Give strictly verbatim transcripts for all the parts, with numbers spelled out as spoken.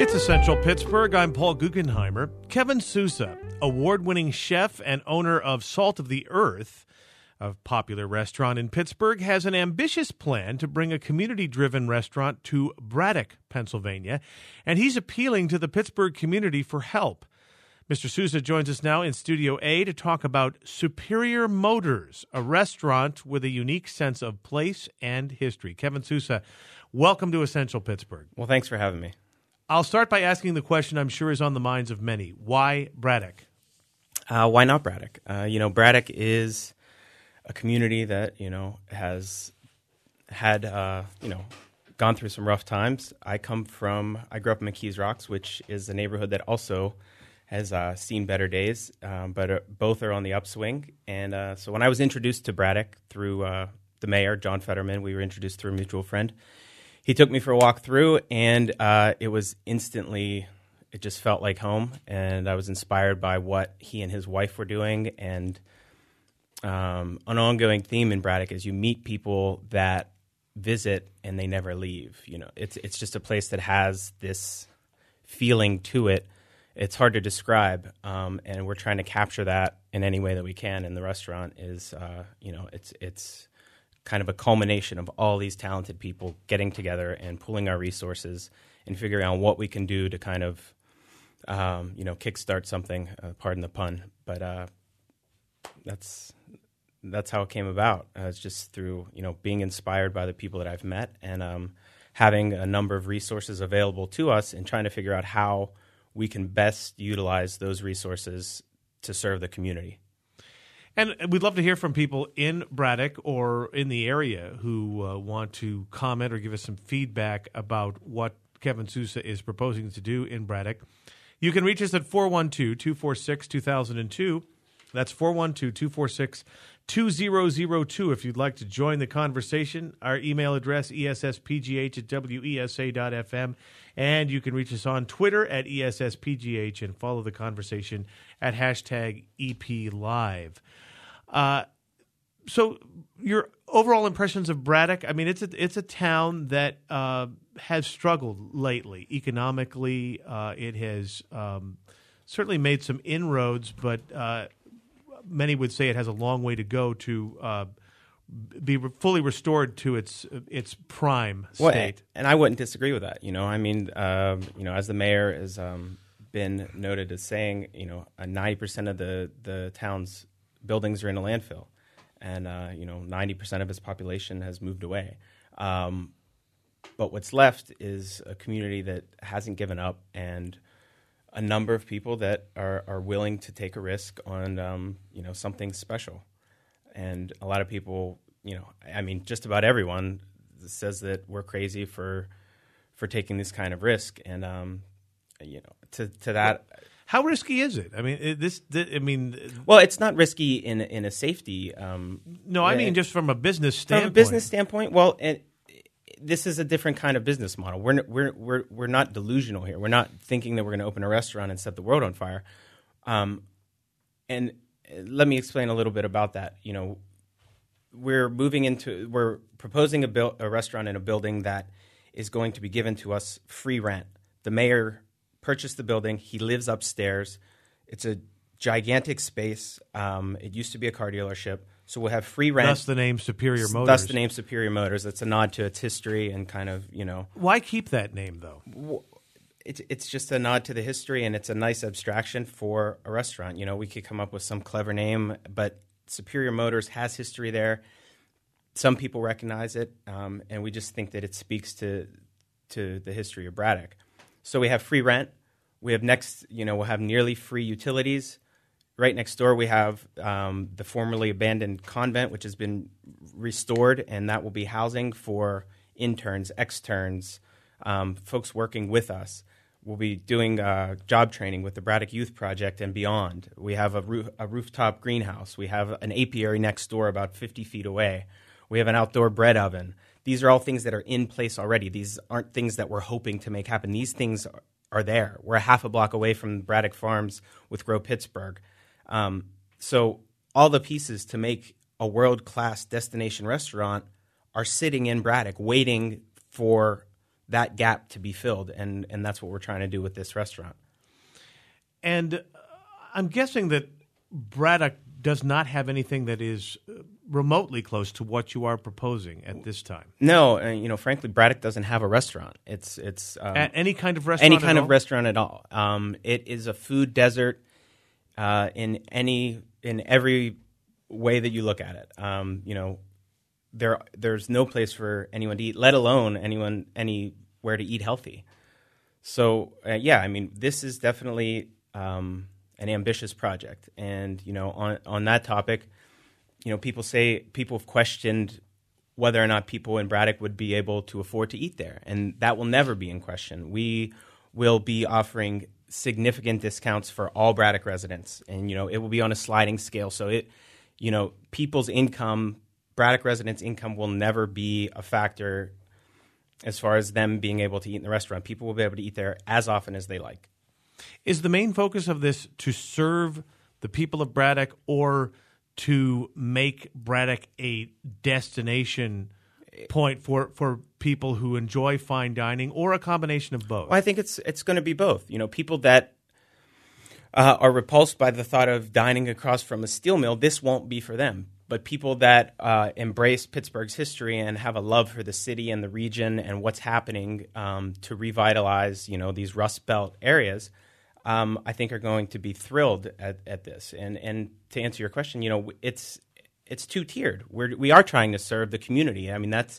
It's Essential Pittsburgh. I'm Paul Guggenheimer. Kevin Sousa, award-winning chef and owner of Salt of the Earth, a popular restaurant in Pittsburgh, has an ambitious plan to bring a community-driven restaurant to Braddock, Pennsylvania, and he's appealing to the Pittsburgh community for help. Mister Sousa joins us now in Studio A to talk about Superior Motors, a restaurant with a unique sense of place and history. Kevin Sousa, welcome to Essential Pittsburgh. Well, thanks for having me. I'll start by asking the question I'm sure is on the minds of many. Why Braddock? Uh, why not Braddock? Uh, you know, Braddock is a community that, you know, has had, uh, you know, gone through some rough times. I come from, I grew up in McKees Rocks, which is a neighborhood that also has uh, seen better days, um, but uh, both are on the upswing. And uh, so when I was introduced to Braddock through uh, the mayor, John Fetterman, we were introduced through a mutual friend. He took me for a walk through, and uh, it was instantly, it just felt like home, and I was inspired by what he and his wife were doing. And um, an ongoing theme in Braddock is you meet people that visit and they never leave. You know, it's it's just a place that has this feeling to it. It's hard to describe, um, and we're trying to capture that in any way that we can. And the restaurant is, uh, you know, it's it's. kind of a culmination of all these talented people getting together and pooling our resources and figuring out what we can do to kind of, um, you know, kickstart something, uh, pardon the pun. But uh, that's that's how it came about. Uh, it's just through, you know, being inspired by the people that I've met and um, having a number of resources available to us and trying to figure out how we can best utilize those resources to serve the community. And we'd love to hear from people in Braddock or in the area who uh, want to comment or give us some feedback about what Kevin Sousa is proposing to do in Braddock. You can reach us at four one two, two four six, two thousand two. That's four one two, two four six, two zero zero two if you'd like to join the conversation. Our email address, E S S P G H at W E S A dot F M. And you can reach us on Twitter at E S S P G H and follow the conversation at hashtag E P Live. Uh, so your overall impressions of Braddock, I mean, it's a, it's a town that uh, has struggled lately economically. Uh, it has um, certainly made some inroads, but uh, many would say it has a long way to go to uh, be re- fully restored to its its prime state. Well, and I wouldn't disagree with that. You know, I mean, um, you know, as the mayor has um, been noted as saying, you know, uh, ninety percent of the the town's buildings are in a landfill, and uh, you know, ninety percent of its population has moved away. Um, but what's left is a community that hasn't given up, and a number of people that are, are willing to take a risk on um, you know, something special. And a lot of people, you know, I mean, just about everyone says that we're crazy for for taking this kind of risk, and um, you know, to to that. How risky is it? I mean, it, this, this. I mean, well, it's not risky in in a safety. Um, no, I mean just from a business standpoint. From a business standpoint, well, it, this is a different kind of business model. We're we're we're we're not delusional here. We're not thinking that we're going to open a restaurant and set the world on fire. Um, and let me explain a little bit about that. You know, we're moving into we're proposing a build a restaurant in a building that is going to be given to us free rent. The mayor purchased the building. He lives upstairs. It's a gigantic space. Um, it used to be a car dealership, so we'll have free rent. Thus the name Superior Motors. Thus the name Superior Motors. It's a nod to its history and kind of, you know. Why keep that name, though? It's it's just a nod to the history, and it's a nice abstraction for a restaurant. You know, we could come up with some clever name, but Superior Motors has history there. Some people recognize it, um, and we just think that it speaks to to the history of Braddock. So we have free rent. We have next, you know, we'll have nearly free utilities. Right next door, we have um, the formerly abandoned convent, which has been restored, and that will be housing for interns, externs, um, folks working with us. We'll be doing uh, job training with the Braddock Youth Project and beyond. We have a, roof, a rooftop greenhouse. We have an apiary next door about fifty feet away. We have an outdoor bread oven. These are all things that are in place already. These aren't things that we're hoping to make happen. These things are, are there. We're a half a block away from Braddock Farms with Grow Pittsburgh. Um, so all the pieces to make a world-class destination restaurant are sitting in Braddock waiting for that gap to be filled, and and that's what we're trying to do with this restaurant. And uh, I'm guessing that Braddock does not have anything that is remotely close to what you are proposing at this time. No, uh, you know, frankly, Braddock doesn't have a restaurant. It's it's um, At any kind of restaurant. any kind at of all? restaurant at all. Um, it is a food desert uh, in any in every way that you look at it. Um, you know, there there's no place for anyone to eat, let alone anyone anywhere to eat healthy. So uh, yeah, I mean, this is definitely um, an ambitious project, and you know, on on that topic, you know, people say people have questioned whether or not people in Braddock would be able to afford to eat there, and that will never be in question. We will be offering significant discounts for all Braddock residents, and you know, it will be on a sliding scale. So it, you know, people's income, Braddock residents' income, will never be a factor as far as them being able to eat in the restaurant. People will be able to eat there as often as they like. Is the main focus of this to serve the people of Braddock, or to make Braddock a destination point for, for people who enjoy fine dining, or a combination of both? Well, I think it's it's going to be both. You know, people that uh, are repulsed by the thought of dining across from a steel mill, this won't be for them. But people that uh, embrace Pittsburgh's history and have a love for the city and the region and what's happening um, to revitalize, you know, these Rust Belt areas, um, I think are going to be thrilled at, at this. And and to answer your question, you know, it's it's two tiered. We're we are trying to serve the community. I mean, that's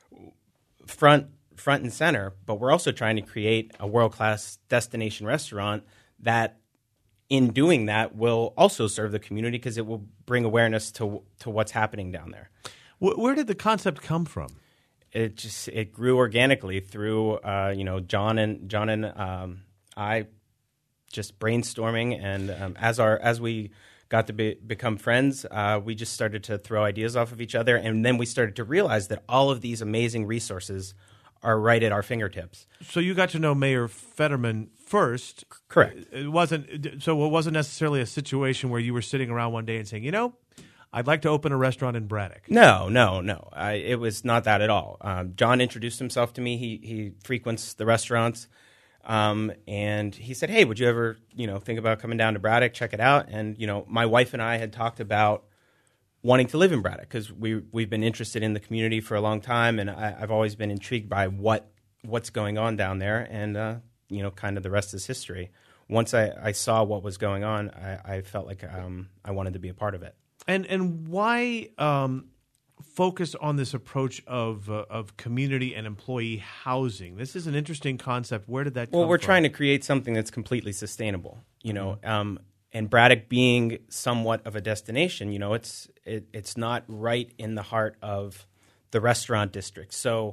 front front and center. But we're also trying to create a world class destination restaurant that, in doing that, will also serve the community, because it will bring awareness to to what's happening down there. Where did the concept come from? It just it grew organically through uh, you know John and John and um, I just brainstorming, and um, as our as we got to be, become friends, uh, we just started to throw ideas off of each other, and then we started to realize that all of these amazing resources are right at our fingertips. So you got to know Mayor Fetterman first. Correct. It wasn't so it wasn't necessarily a situation where you were sitting around one day and saying, you know, I'd like to open a restaurant in Braddock. No, no, no. I, it was not that at all. Um, John introduced himself to me. He he frequents the restaurants, um, and he said, "Hey, would you ever, you know, think about coming down to Braddock, check it out?" And you know, my wife and I had talked about wanting to live in Braddock, because we we've been interested in the community for a long time, and I, I've always been intrigued by what what's going on down there, and uh, you know, kind of the rest is history. Once I, I saw what was going on, I, I felt like um, I wanted to be a part of it. And and why um, focus on this approach of uh, of community and employee housing? This is an interesting concept. Where did that come Well, we're from? trying to create something that's completely sustainable, you know, um, and Braddock being somewhat of a destination, you know, it's it, it's not right in the heart of the restaurant district. So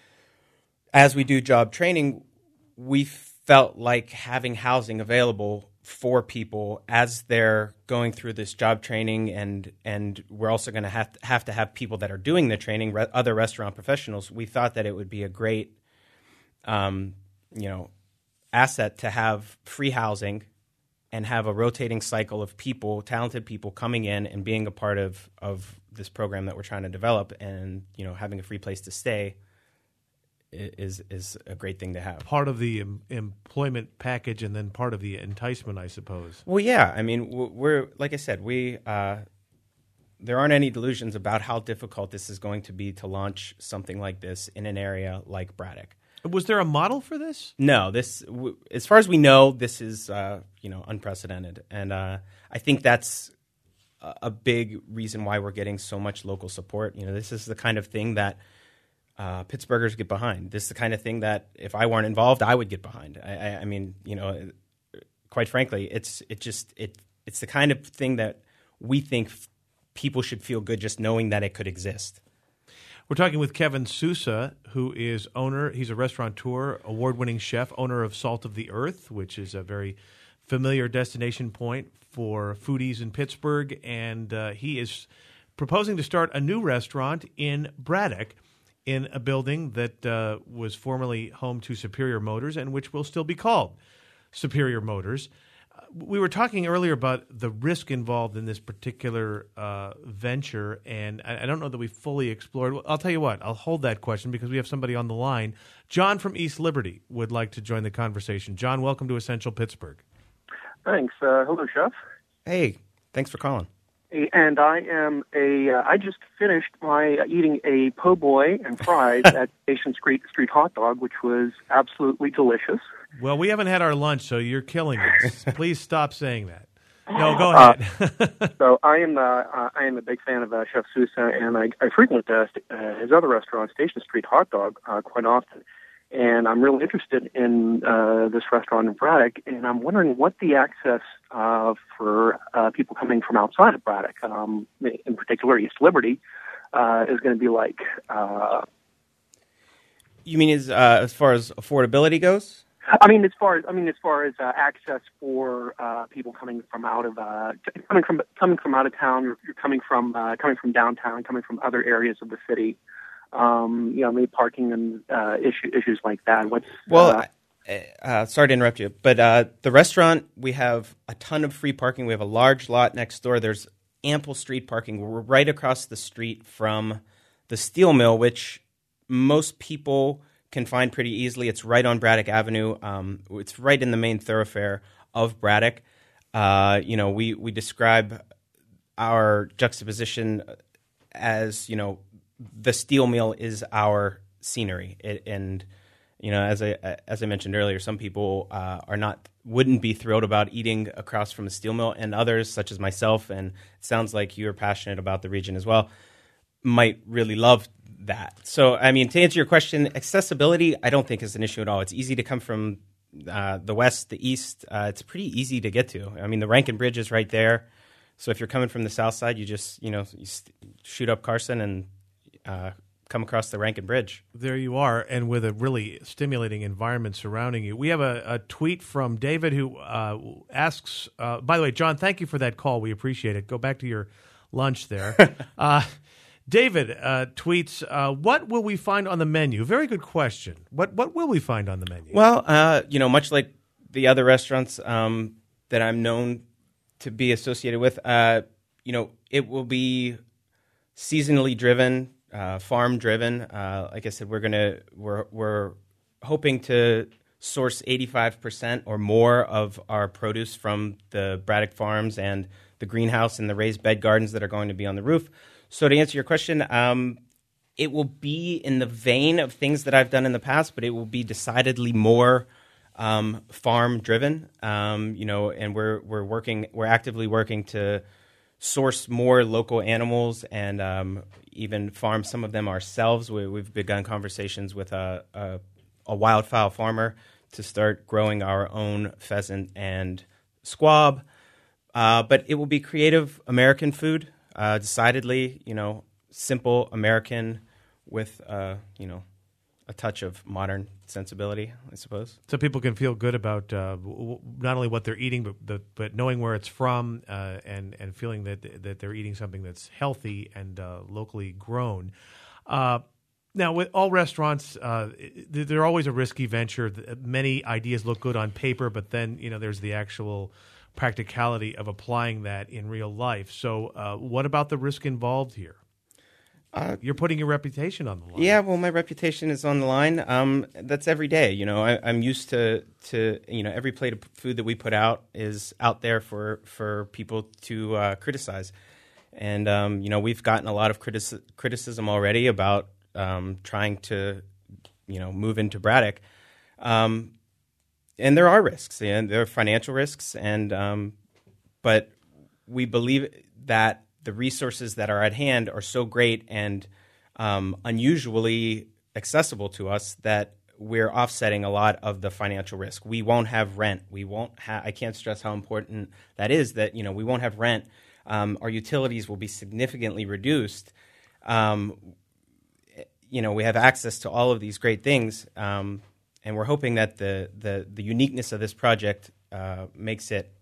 as we do job training, we felt like having housing available for people as they're going through this job training, and and we're also going to have to have to have people that are doing the training, re- other restaurant professionals. We thought that it would be a great, um, you know, asset to have free housing and have a rotating cycle of people, talented people coming in and being a part of of this program that we're trying to develop, and you know, having a free place to stay is is a great thing to have. Part of the em- employment package, and then part of the enticement, I suppose. Well, yeah. I mean, we're like I said, we uh, there aren't any delusions about how difficult this is going to be to launch something like this in an area like Braddock. Was there a model for this? No, this, w- as far as we know, this is uh, you know unprecedented, and uh, I think that's a, a big reason why we're getting so much local support. You know, this is the kind of thing that Uh, Pittsburghers get behind. This is the kind of thing that if I weren't involved, I would get behind. I, I, I mean, you know, quite frankly, it's it just it it's the kind of thing that we think f- people should feel good just knowing that it could exist. We're talking with Kevin Sousa, who is owner. He's a restaurateur, award-winning chef, owner of Salt of the Earth, which is a very familiar destination point for foodies in Pittsburgh, and uh, he is proposing to start a new restaurant in Braddock, in a building that uh, was formerly home to Superior Motors, and which will still be called Superior Motors. we were talking earlier about the risk involved in this particular uh, venture, and I, I don't know that we fully explored. I'll tell you what, I'll hold that question because we have somebody on the line. John from East Liberty would like to join the conversation. John, welcome to Essential Pittsburgh. Thanks. Uh, hello, Chef. Hey, thanks for calling. And I am a. Uh, I just finished my uh, eating a po' boy and fries at Station Street Street Hot Dog, which was absolutely delicious. Well, we haven't had our lunch, so you're killing us. Please stop saying that. No, go ahead. uh, so I am. Uh, uh, I am a big fan of uh, Chef Sousa, and I, I frequent uh, st- uh, his other restaurant, Station Street Hot Dog, uh, quite often. And I'm really interested in uh, this restaurant in Braddock, and I'm wondering what the access uh, for uh, people coming from outside of Braddock, um, in particular East Liberty, uh, is going to be like. Uh, you mean as uh, as far as affordability goes? I mean, as far as I mean, as far as uh, access for uh, people coming from out of uh, coming from coming from out of town, you're, you're coming from uh, coming from downtown, coming from other areas of the city. Um, you know, maybe parking and uh, issue, issues like that. What's well? Uh, uh, sorry to interrupt you, but uh, the restaurant, we have a ton of free parking. We have a large lot next door. There's ample street parking. We're right across the street from the steel mill, which most people can find pretty easily. It's right on Braddock Avenue. Um, it's right in the main thoroughfare of Braddock. Uh, you know, we we describe our juxtaposition as, you know, the steel mill is our scenery, it, and you know, as I as I mentioned earlier, some people uh, are not wouldn't be thrilled about eating across from a steel mill, and others, such as myself, and it sounds like you're passionate about the region as well, might really love that. So, I mean, to answer your question, accessibility, I don't think is an issue at all. It's easy to come from uh, the west, the east. Uh, it's pretty easy to get to. I mean, the Rankin Bridge is right there, so if you're coming from the south side, you just you know you st- shoot up Carson and Uh, come across the Rankin Bridge. There you are, and with a really stimulating environment surrounding you. We have a, a tweet from David who uh, asks, uh, by the way, John, thank you for that call. We appreciate it. Go back to your lunch there. uh, David uh, tweets, uh, what will we find on the menu? Very good question. What what will we find on the menu? Well, uh, you know, much like the other restaurants um, that I'm known to be associated with, uh, you know, it will be seasonally driven, Uh, farm driven. Uh, like I said, we're gonna we're we're hoping to source eighty-five percent or more of our produce from the Braddock farms and the greenhouse and the raised bed gardens that are going to be on the roof. So to answer your question, um, it will be in the vein of things that I've done in the past, but it will be decidedly more um, farm driven. Um, you know, and we're we're working we're actively working to source more local animals and um, even farm some of them ourselves. We, we've begun conversations with a, a, a wildfowl farmer to start growing our own pheasant and squab. Uh, but it will be creative American food, uh, decidedly, you know, simple American with, uh, you know, a touch of modern sensibility, I suppose. So people can feel good about uh, w- not only what they're eating, but the, but knowing where it's from uh, and and feeling that that they're eating something that's healthy and uh, locally grown. Uh, now, with all restaurants, uh, they're always a risky venture. Many ideas look good on paper, but then you know there's the actual practicality of applying that in real life. So, uh, what about the risk involved here? Uh, You're putting your reputation on the line. Yeah, well, my reputation is on the line. Um, that's every day. You know, I, I'm used to, to, you know, every plate of food that we put out is out there for, for people to uh, criticize. And, um, you know, we've gotten a lot of critici- criticism already about um, trying to, you know, move into Braddock. Um, and there are risks, and there are financial risks. And um, but we believe that the resources that are at hand are so great and um, unusually accessible to us that we're offsetting a lot of the financial risk. We won't have rent. We won't have. I can't stress how important that is. That you know we won't have rent. Um, our utilities will be significantly reduced. Um, you know we have access to all of these great things, um, and we're hoping that the the the uniqueness of this project uh, makes it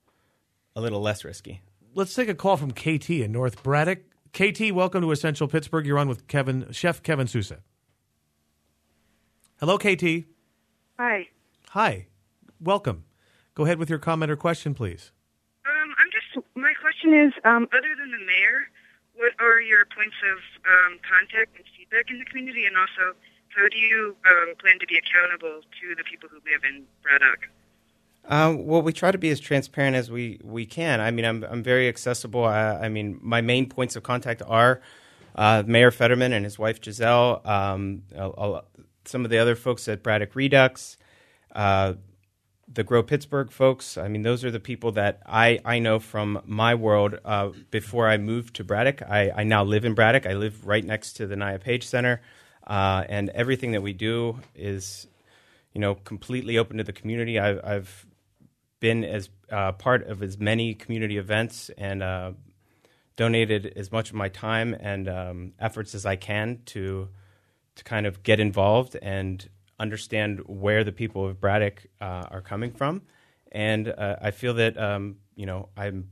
a little less risky. Let's take a call from K T in North Braddock. K T, welcome to Essential Pittsburgh. You're on with Kevin, Chef Kevin Sousa. Hello, K T. Hi. Hi. Welcome. Go ahead with your comment or question, please. Um, I'm just, my question is, um, other than the mayor, what are your points of um, contact and feedback in the community, and also how do you um, plan to be accountable to the people who live in Braddock? Um, well, we try to be as transparent as we, we can. I mean, I'm I'm very accessible. I, I mean, my main points of contact are uh, Mayor Fetterman and his wife Giselle, um, I'll, I'll, some of the other folks at Braddock Redux, uh, the Grow Pittsburgh folks. I mean, those are the people that I, I know from my world. Uh, before I moved to Braddock, I, I now live in Braddock. I live right next to the Nia Page Center, uh, and everything that we do is, you know, completely open to the community. I've, I've been as uh, part of as many community events and uh, donated as much of my time and um, efforts as I can to to kind of get involved and understand where the people of Braddock uh, are coming from, and uh, I feel that um, you know I'm.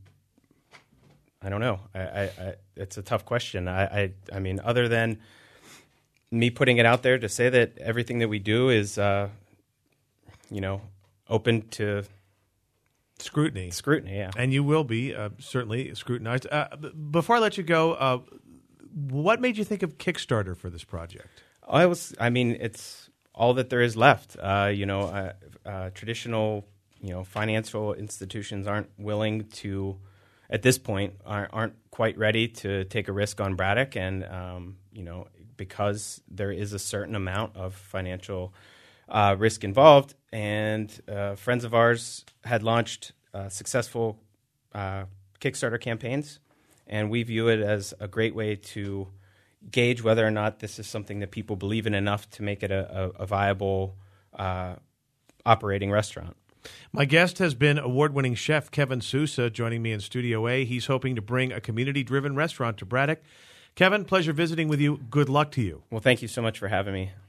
I don't know. I, I, I, it's a tough question. I, I, I mean, other than me putting it out there to say that everything that we do is, uh, you know, open to scrutiny. Scrutiny, yeah. And you will be uh, certainly scrutinized. Uh, before I let you go, uh, what made you think of Kickstarter for this project? I was. I mean, it's all that there is left. Uh, you know, uh, uh, traditional, you know, financial institutions aren't willing to, at this point, aren't, aren't quite ready to take a risk on Braddock, and um, you know, because there is a certain amount of financial uh, risk involved. And uh, friends of ours had launched uh, successful uh, Kickstarter campaigns, and we view it as a great way to gauge whether or not this is something that people believe in enough to make it a, a, a viable uh, operating restaurant. My guest has been award-winning chef Kevin Sousa, joining me in Studio A. He's hoping to bring a community-driven restaurant to Braddock. Kevin, pleasure visiting with you. Good luck to you. Well, thank you so much for having me.